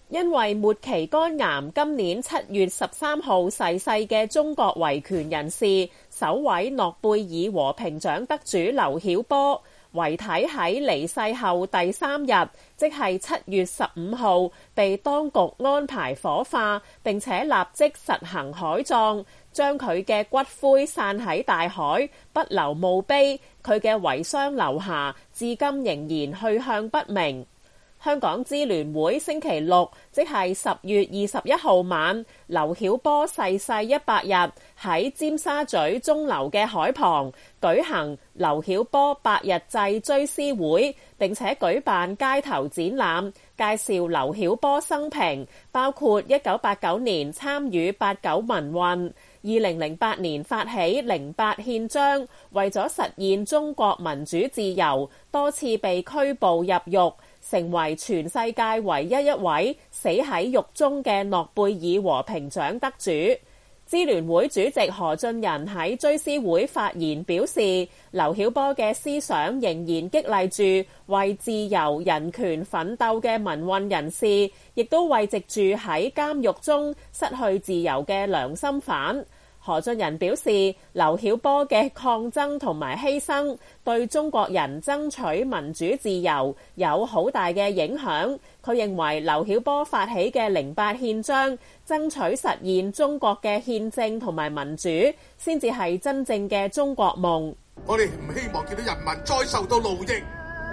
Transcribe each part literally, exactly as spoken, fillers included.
因為末期肝癌，今年七月十三號逝世嘅中國維權人士、首位諾貝爾和平獎得主劉曉波，遺體喺離世後第三日，即係七月十五號，被當局安排火化，並且立即實行海葬，將佢嘅骨灰散喺大海，不留墓碑。佢嘅遺孀劉霞至今仍然去向不明。香港支聯會星期六，即係十月二十一號晚，劉曉波逝世一百日，喺尖沙咀鐘樓嘅海旁舉行劉曉波百日祭追思會，並且舉辦街頭展覽，介紹劉曉波生平，包括一九八九年參與八九民運，二零零八年發起零八憲章，為咗實現中國民主自由，多次被拘捕入獄，成為全世界唯一一位死喺獄中嘅諾貝爾和平獎得主。支聯會主席何俊仁喺追思會發言表示，劉曉波嘅思想仍然激勵住為自由人權奮鬥嘅民運人士，亦都為藉住喺監獄中失去自由嘅良心犯。何俊仁表示，劉曉波嘅抗爭同埋犧牲對中國人爭取民主自由有好大嘅影響。佢認為劉曉波發起嘅零八憲章，爭取實現中國嘅憲政同埋民主，先至係真正嘅中國夢。 我哋唔希望見到人民再受到奴役，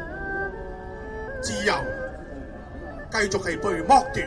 自由繼續係被剝奪，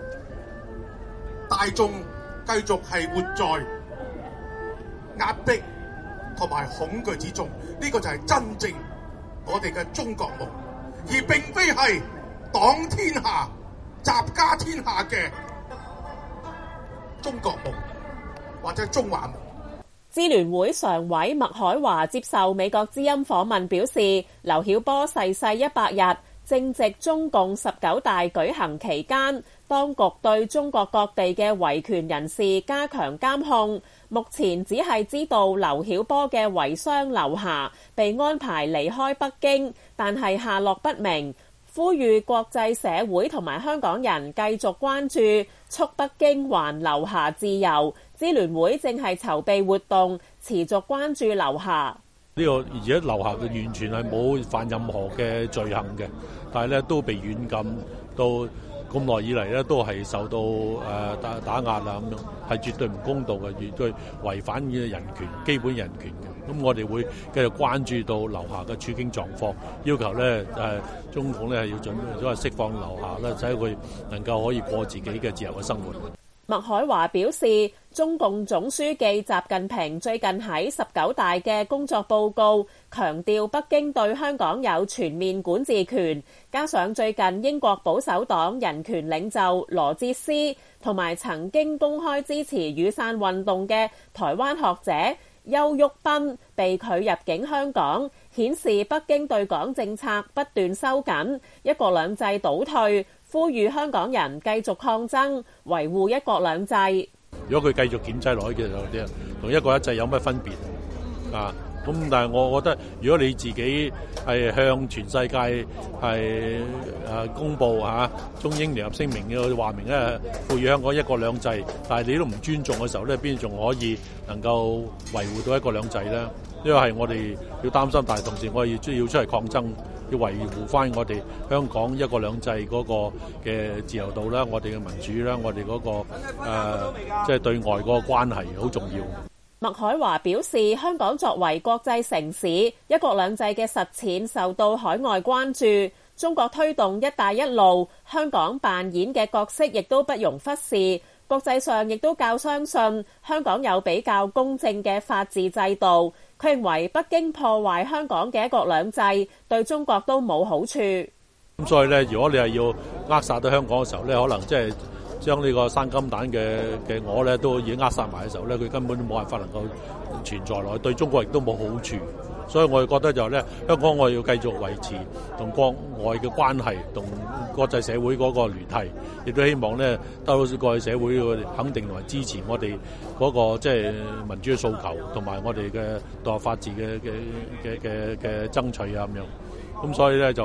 大眾繼續係活在壓迫同埋恐懼之中，呢個就係真正我哋嘅中國夢，而並非係黨天下、習家天下嘅中國夢或者中華夢。 支聯會常委麥海華接受美國之音訪問表示，劉曉波逝世一百日，正值中共十九大舉行期間，當局對中國各地嘅維權人士加強監控。目前只係知道劉曉波嘅遺孀劉霞被安排離開北京，但係下落不明。呼籲國際社會同埋香港人繼續關注，促北京還劉霞自由。支聯會正係籌備活動，持續關注劉霞。 呢個而家劉霞嘅完全係冇犯任何嘅罪行嘅，但係咧都被軟禁到咁耐以嚟咧，都係受到誒打打壓啊咁樣，係絕對唔公道嘅，絕對違反嘅人權、基本人權嘅。咁我哋會繼續關注到劉霞嘅處境狀況，要求咧誒中共咧係要準備咗係釋放劉霞咧，使佢能夠可以過自己嘅自由嘅生活。 麥海華表示，中共總書記習近平最近喺十九大嘅工作報告強調北京對香港有全面管治權，加上最近英國保守黨人權領袖羅哲斯同埋曾經公開支持雨傘運動嘅台灣學者邱旭斌被拒入境香港，顯示北京對港政策不斷收緊，一國兩制倒退，呼籲香港人繼續抗爭，維護一國兩制。 如果佢繼續檢制落去嘅時候，同一國一制有乜分別啊？咁但係我覺得，如果你自己係向全世界係誒公佈嚇中英聯合聲明嘅話明咧，賦予香港一國兩制，但係你都唔尊重嘅時候咧，邊仲可以能夠維護到一國兩制咧？呢個係我哋要擔心，但係同時我哋要要出嚟抗爭，要維護翻我哋香港一國兩制嗰個嘅自由度啦，我哋嘅民主啦，我哋嗰個誒即係對外嗰個關係好重要。 麥海華表示，香港作為國際城市，一國兩制嘅實踐受到海外關注。中國推動一帶一路，香港扮演嘅角色亦都不容忽視。國際上亦都較相信香港有比較公正嘅法治制度。佢認為北京破壞香港嘅一國兩制，對中國都冇好處。 咁所以咧，如果你係要扼殺到香港嘅時候咧，可能即係將呢個生金蛋嘅嘅鵝咧都已經扼殺埋嘅時候咧，佢根本都冇辦法能夠存在落去，對中國亦都冇好處。所以我哋覺得就係咧，香港我哋要繼續維持同國外嘅關係，同國際社會嗰個聯繫，亦都希望咧得到國際社會嘅肯定同埋支持我哋嗰個即係民主嘅訴求，同埋我哋嘅獨立法治嘅嘅嘅嘅嘅爭取啊咁樣。咁所以咧就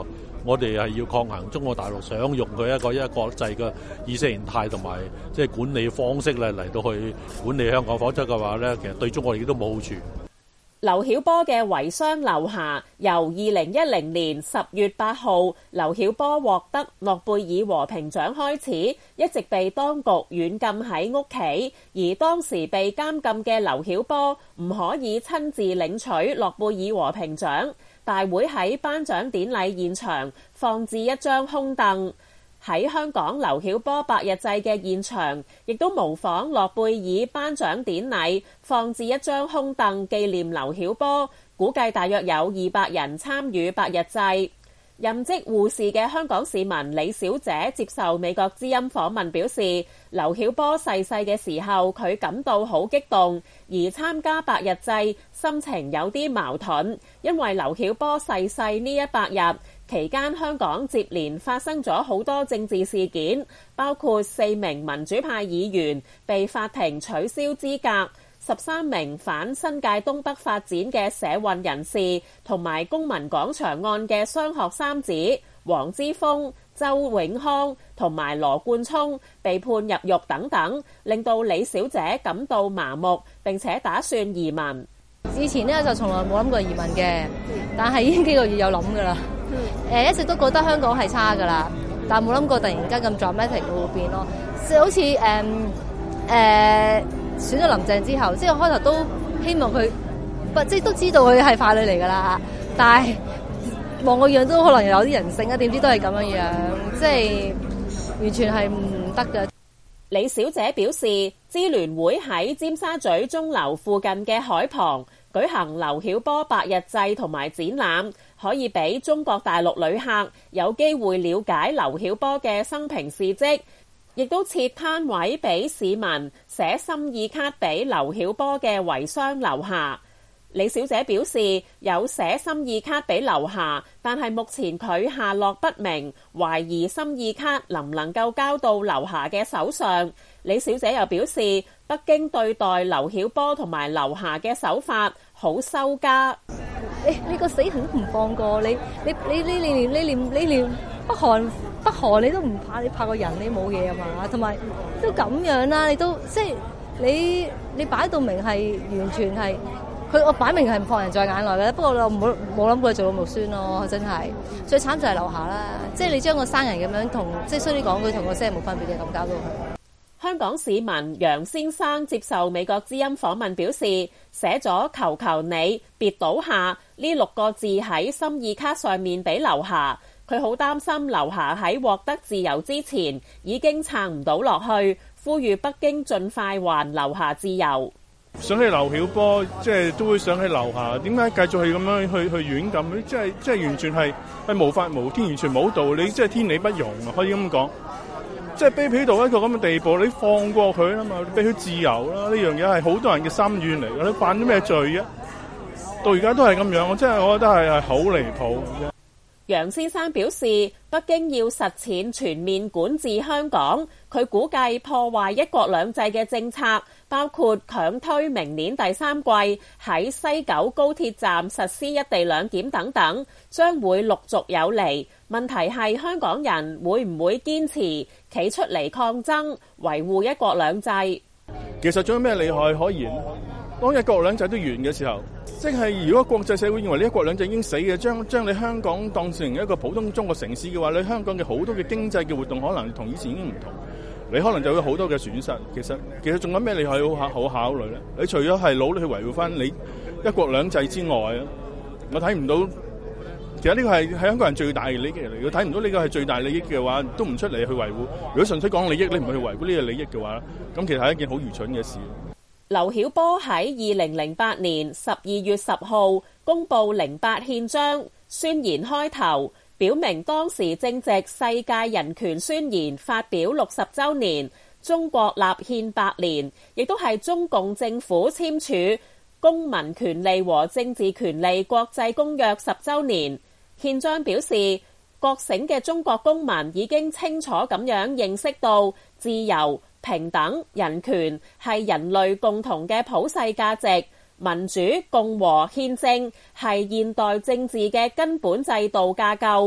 我哋係要抗衡中國大陸想用佢一個一國際嘅意識形態同埋即係管理方式咧嚟到去管理香港，否則嘅話咧，其實對中國亦都冇好處。 劉曉波嘅遺孀劉霞，由二零一零年十月八號劉曉波獲得諾貝爾和平獎開始，一直被當局軟禁喺屋企，而當時被監禁嘅劉曉波唔可以親自領取諾貝爾和平獎。大會喺頒獎典禮現場放置一張空凳。喺香港劉曉波百日祭嘅現場，亦都模仿諾貝爾頒獎典禮，放置一張空凳紀念劉曉波，估計大約有二百人參與百日祭。任職護士嘅香港市民李小姐接受美國之音訪問表示，劉曉波逝世嘅時候，佢感到好激動，而參加百日祭心情有啲矛盾，因為劉曉波逝世呢一百日期間，香港接連發生咗好多政治事件，包括四名民主派議員被法庭取消資格，十三名反新界東北發展嘅社運人士，同埋公民廣場案嘅雙學三子黃之鋒、周永康同埋羅冠聰被判入獄等等，令到李小姐感到麻木，並且打算移民。 以前呢，就從來冇諗過移民嘅，但係已經幾個月有諗噶啦。誒，一直都覺得香港係差噶啦，但係冇諗過突然間咁 dramatic 會變咯。即係好似誒誒選咗林鄭之後，即係開頭都希望佢，不即係都知道佢係傀儡嚟噶啦，但係望個樣都可能有啲人性啊，點知都係咁樣樣，即係完全係唔得嘅。 李小姐表示，支聯會喺尖沙咀鐘樓附近嘅海旁舉行劉曉波百日祭同埋展覽，可以俾中國大陸旅客有機會了解劉曉波嘅生平事蹟，亦都設攤位俾市民寫心意卡俾劉曉波嘅遺孀劉霞。李小姐表示有寫心意卡俾劉霞，但係目前佢下落不明，懷疑心意卡能唔能夠交到劉霞嘅手上。李小姐又表示，北京對待劉曉波同埋劉霞嘅手法好羞家。 你你個死人都唔放過，你你你你連你連你連北韓北韓你都唔怕，你怕個人你冇嘢啊嘛？同埋都咁樣啦，你都即係你你擺到明係完全係。佢我擺明係唔放人在眼內嘅，不過我冇冇諗過做到木孫咯，真係最慘就係劉霞啦，即係你將個生人咁樣同，即係衰啲講，佢同個死人冇分別嘅咁搞到佢。 香港市民楊先生接受美國之音訪問表示，寫咗求求你別倒下呢六個字喺心意卡上面俾劉霞，佢好擔心劉霞喺獲得自由之前已經撐唔到落去，呼籲北京盡快還劉霞自由。 想起劉曉波，即係都會想起劉霞。點解繼續係咁樣去去軟禁？即係即係完全係係無法無天，完全冇道理，即係天理不容啊！可以咁講，即係卑鄙到一個咁嘅地步，你放過佢啦嘛，俾佢自由啦！呢樣嘢係好多人嘅心願嚟嘅，你犯咗咩罪啊？到而家都係咁樣，我真係我覺得係係好離譜。 楊先生表示，北京要實踐全面管治香港，佢估計破壞一國兩制嘅政策，包括強推明年第三季喺西九高鐵站實施一地兩檢等等，將會陸續有嚟。問題係香港人會唔會堅持企出嚟抗爭，維護一國兩制？ 其實仲有咩利害可言？當一國兩制都完嘅時候，即係如果國際社會認為呢一國兩制已經死嘅，將將你香港當成一個普通中國城市嘅話，你香港嘅好多嘅經濟嘅活動可能同以前已經唔同，你可能就會好多嘅損失。其實其實仲有咩利害好好考慮咧？你除咗係努力去維護翻你一國兩制之外啊，我睇唔到。其實呢個係係香港人最大嘅利益嚟。如果睇唔到呢個係最大利益嘅話，都唔出嚟去維護。如果純粹講利益，你唔去維護呢個利益嘅話，咁其實係一件好愚蠢嘅事。 劉曉波喺二零零八年十二月十號公布零八憲章，宣言開頭表明當時正值世界人權宣言發表六十週年，中國立憲百年，亦都係中共政府簽署《公民權利和政治權利國際公約》十週年。憲章表示，覺醒嘅中國公民已經清楚咁樣認識到自由、平等、人權係人類共同嘅普世價值，民主、共和、憲政係現代政治嘅根本制度架構。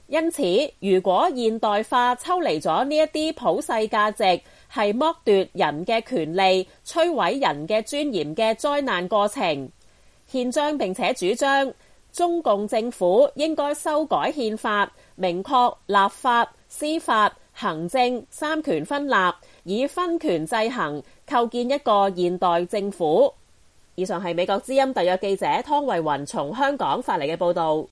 因此，如果現代化抽離咗呢一啲普世價值，係剝奪人嘅權利、摧毀人嘅尊嚴嘅災難過程。憲章並且主張，中共政府應該修改憲法，明確立法、司法、行政三權分立，以分權制衡，構建一個現代政府。以上係美國之音特約記者湯慧雲從香港發嚟嘅報導。